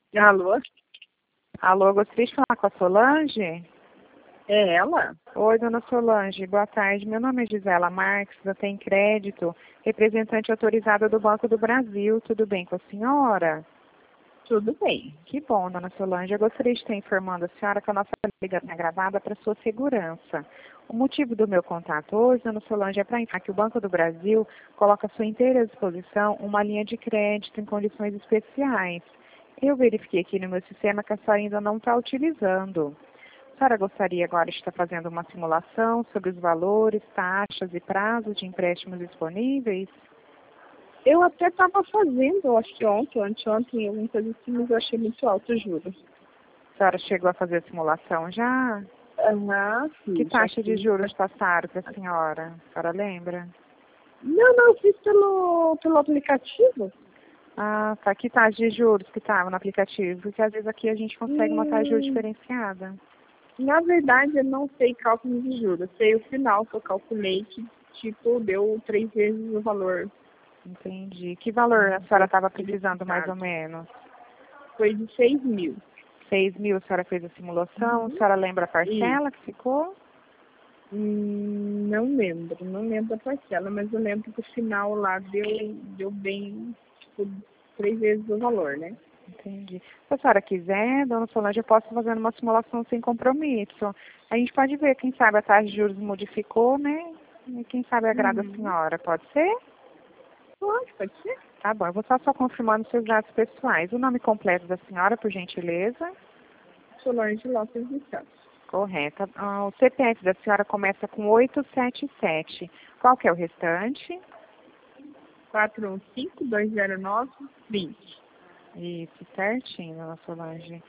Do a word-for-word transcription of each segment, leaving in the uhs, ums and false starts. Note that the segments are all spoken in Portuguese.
Alô? Alô, gostaria de falar com a Solange? É ela? Oi, dona Solange, boa tarde. Meu nome é Gisela Marques, da Tem Crédito, representante autorizada do Banco do Brasil. Tudo bem com a senhora? Tudo bem. Que bom, dona Solange. Eu gostaria de estar informando a senhora que a nossa ligação é gravada para sua segurança. O motivo do meu contato hoje, dona Solange, é para informar que o Banco do Brasil coloca à sua inteira disposição uma linha de crédito em condições especiais. Eu verifiquei aqui no meu sistema que a senhora ainda não está utilizando. A senhora gostaria agora de estar fazendo uma simulação sobre os valores, taxas e prazos de empréstimos disponíveis? Eu até estava fazendo, acho que ontem, anteontem, alguma coisa assim, mas eu achei muito alto o juro. A senhora chegou a fazer a simulação já? Aham, sim. Que já taxa de fiz. juros passaram para a senhora? A senhora lembra? Não, não, eu fiz pelo, pelo aplicativo. Ah, tá. Que taxa de juros que estava no aplicativo? Porque às vezes aqui a gente consegue uma taxa de juros Hum, diferenciada. na verdade, eu não sei cálculo de juros. Eu sei o final que eu calculei que, tipo, deu três vezes o valor. Entendi. Que valor a senhora estava precisando mais ou menos? Foi de seis mil. Seis mil, a senhora fez a simulação? A Uhum. senhora lembra a E parcela que ficou? hum, não lembro, não lembro da parcela, mas eu lembro que o final lá deu, deu bem, tipo, três vezes o valor, né? Entendi. Se a senhora quiser, dona Solange, eu posso fazer uma simulação sem compromisso. A gente pode ver, quem sabe a taxa de juros modificou, né? E quem sabe agrada a Uhum. senhora. Pode ser? Pode, pode ser. Tá bom, eu vou só, só confirmando seus dados pessoais. O nome completo da senhora, por gentileza. Solange Lopes dos Santos. Correta. Ah, o C P F da senhora começa com oitocentos e setenta e sete. Qual que é o restante? quatro um cinco, dois zero nove, vinte. Isso, certinho, dona Solange.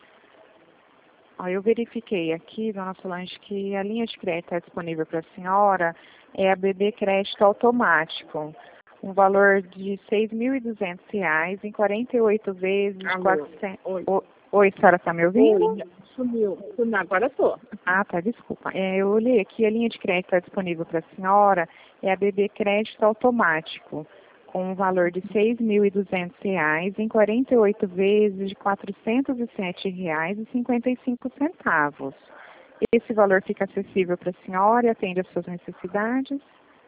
Ó, eu verifiquei aqui, dona Solange, que a linha de crédito está disponível para a senhora é a B B Crédito Automático. Um valor de seis mil e duzentos reais em quarenta e oito vezes de Alô? quatrocentos. Oi. O- Oi, a senhora está me Oi, ouvindo? já- sumiu. Sumiu. Agora tô. Ah, tá, desculpa. É, eu olhei aqui, a linha de crédito está disponível para a senhora é a B B Crédito Automático, com um valor de seis mil e duzentos reais em quarenta e oito vezes de quatrocentos e sete reais e cinquenta e cinco centavos. Esse valor fica acessível para a senhora e atende às suas necessidades?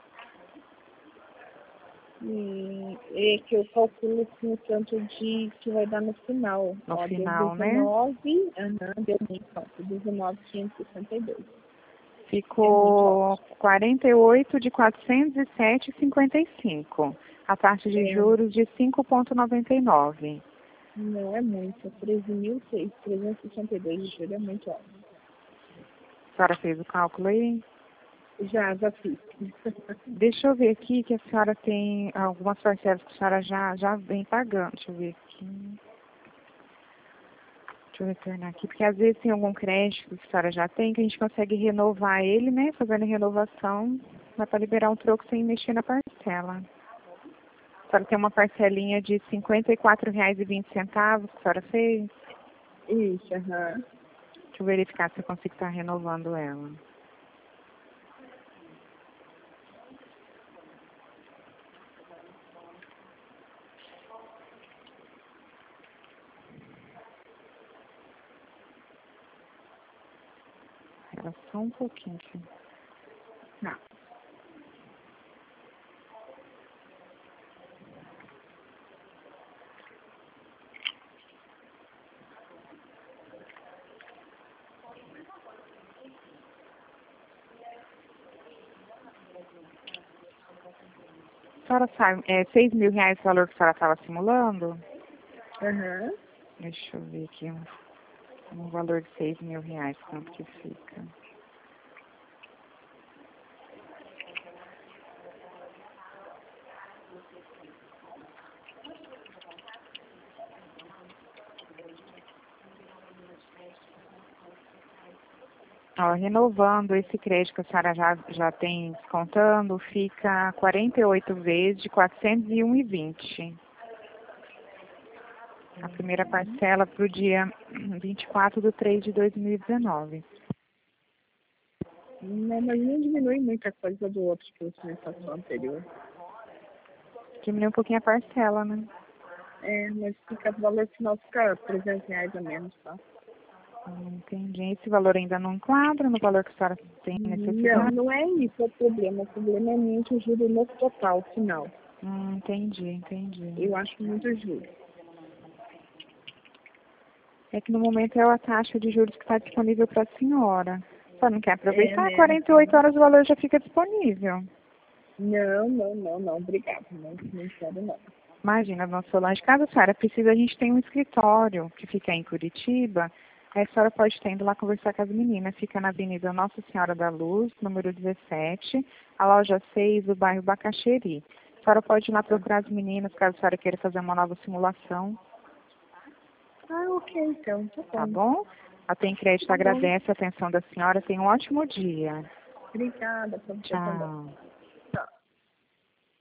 Hum, é que eu calculo assim, o tanto de que vai dar no final. No Ó, deu final, né? dezenove, aham, deu muito alto. dezenove mil quinhentos e sessenta e dois. É muito Ficou alto. quarenta e oito de quatrocentos e sete e cinquenta e cinco. A taxa de É, juros de cinco vírgula noventa e nove. não é muito, é treze mil trezentos e sessenta e dois de juro, é muito alto. A senhora fez o cálculo aí? Já, já fiz. Deixa eu ver aqui que a senhora tem algumas parcelas que a senhora já, já vem pagando. Deixa eu ver aqui. Deixa eu retornar aqui, porque às vezes tem algum crédito que a senhora já tem que a gente consegue renovar ele, né? Fazendo renovação, dá para liberar um troco sem mexer na parcela. A senhora tem uma parcelinha de cinquenta e quatro reais e vinte centavos que a senhora fez. Isso, aham. Deixa eu verificar se eu consigo estar renovando ela. Era só um pouquinho. Filho. Tá. A senhora sabe, é seis mil reais o valor que a senhora estava simulando? Aham. Deixa eu ver aqui, um, um valor de seis mil reais, quanto que fica? Ó, renovando esse crédito que a senhora já, já tem descontando, fica quarenta e oito vezes de quatrocentos e um e vinte. A primeira parcela para o dia vinte e quatro de três de dois mil e dezenove. Não, mas não diminui muita coisa do outro que você me passou anterior. Diminui um pouquinho a parcela, né? É, mas fica, o valor final fica trezentos reais a menos, tá? Hum, entendi. Esse valor ainda não enquadra no valor que a senhora tem Não, necessidade? não é isso o problema. O problema é muito o juro no total, final. Hum, entendi, entendi. Eu acho muito juro. É que no momento é a taxa de juros que está disponível para a senhora. Só não quer É, aproveitar? né? quarenta e oito horas o valor já fica disponível. Não, não, não, não. Obrigada. Não, não quero, não. Imagina, dona Solange, caso a senhora precise, a gente tem um escritório que fica em Curitiba. Aí a senhora pode estar indo lá conversar com as meninas. Fica na Avenida Nossa Senhora da Luz, número dezessete, a loja seis, do bairro Bacaxeri. A senhora pode ir lá procurar as meninas, caso a senhora queira fazer uma nova simulação. Ah, ok, então. Tá Tá bom. bom? A Tem Crédito Tá bom. agradece a atenção da senhora. Tenha um ótimo dia. Obrigada pra você também. Tchau.